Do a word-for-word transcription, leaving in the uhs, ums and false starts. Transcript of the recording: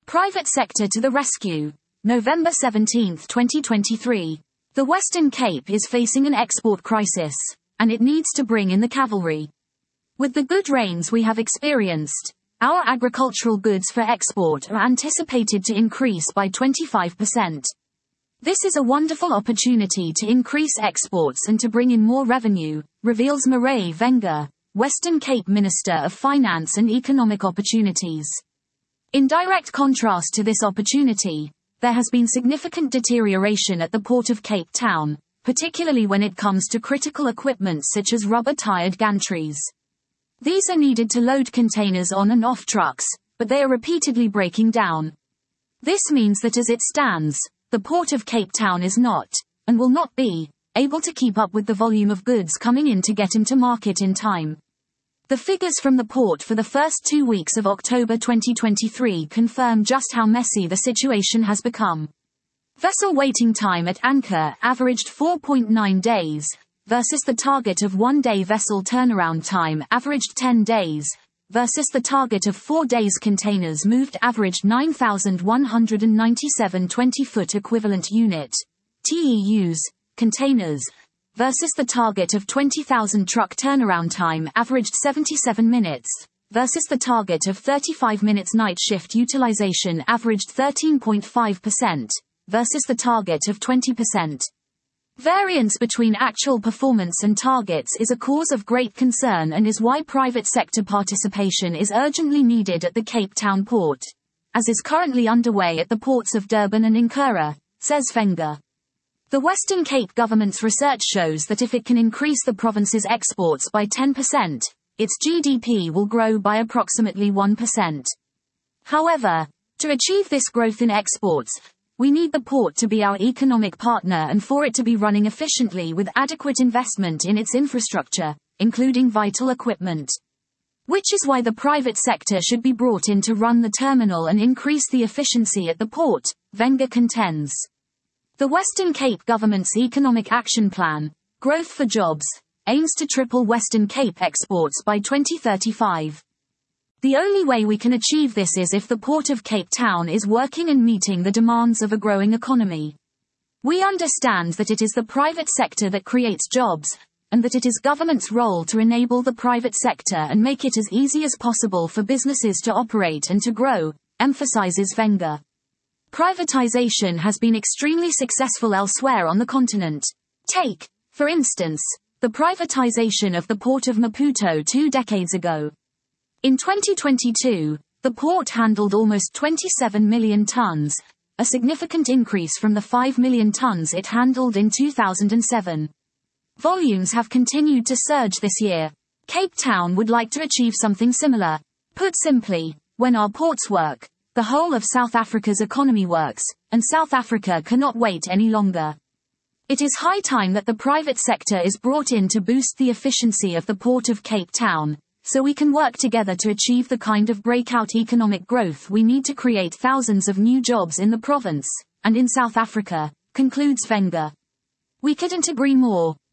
Private sector to the rescue. November seventeenth, twenty twenty-three. The Western Cape is facing an export crisis, and it needs to bring in the cavalry. With the good rains we have experienced, our agricultural goods for export are anticipated to increase by twenty-five percent. This is a wonderful opportunity to increase exports and to bring in more revenue, reveals Marae Venga, Western Cape Minister of Finance and Economic Opportunities. In direct contrast to this opportunity, there has been significant deterioration at the Port of Cape Town, particularly when it comes to critical equipment such as rubber-tired gantries. These are needed to load containers on and off trucks, but they are repeatedly breaking down. This means that as it stands, the Port of Cape Town is not, and will not be, able to keep up with the volume of goods coming in to get into market in time. The figures from the port for the first two weeks of October twenty twenty-three confirm just how messy the situation has become. Vessel waiting time at anchor averaged four point nine days, versus the target of one-day vessel turnaround time averaged ten days, versus the target of four days. Containers moved averaged nine thousand one hundred ninety-seven twenty-foot equivalent unit, T E Us, containers, versus the target of twenty thousand. Truck turnaround time averaged seventy-seven minutes, versus the target of thirty-five minutes. Night shift utilization averaged thirteen point five percent, versus the target of twenty percent. Variance between actual performance and targets is a cause of great concern and is why private sector participation is urgently needed at the Cape Town port, as is currently underway at the ports of Durban and Nkura, says Venga. The Western Cape government's research shows that if it can increase the province's exports by ten percent, its G D P will grow by approximately one percent. However, to achieve this growth in exports, we need the port to be our economic partner and for it to be running efficiently with adequate investment in its infrastructure, including vital equipment. Which is why the private sector should be brought in to run the terminal and increase the efficiency at the port, Venga contends. The Western Cape government's Economic Action Plan, Growth for Jobs, aims to triple Western Cape exports by twenty thirty-five. The only way we can achieve this is if the Port of Cape Town is working and meeting the demands of a growing economy. We understand that it is the private sector that creates jobs, and that it is government's role to enable the private sector and make it as easy as possible for businesses to operate and to grow, emphasizes Venga. Privatization has been extremely successful elsewhere on the continent. Take, for instance, the privatization of the port of Maputo two decades ago. In twenty twenty-two, the port handled almost twenty-seven million tons, a significant increase from the five million tons it handled in two thousand seven. Volumes have continued to surge this year. Cape Town would like to achieve something similar. Put simply, when our ports work, the whole of South Africa's economy works, and South Africa cannot wait any longer. It is high time that the private sector is brought in to boost the efficiency of the Port of Cape Town, so we can work together to achieve the kind of breakout economic growth we need to create thousands of new jobs in the province, and in South Africa, concludes Venga. We couldn't agree more.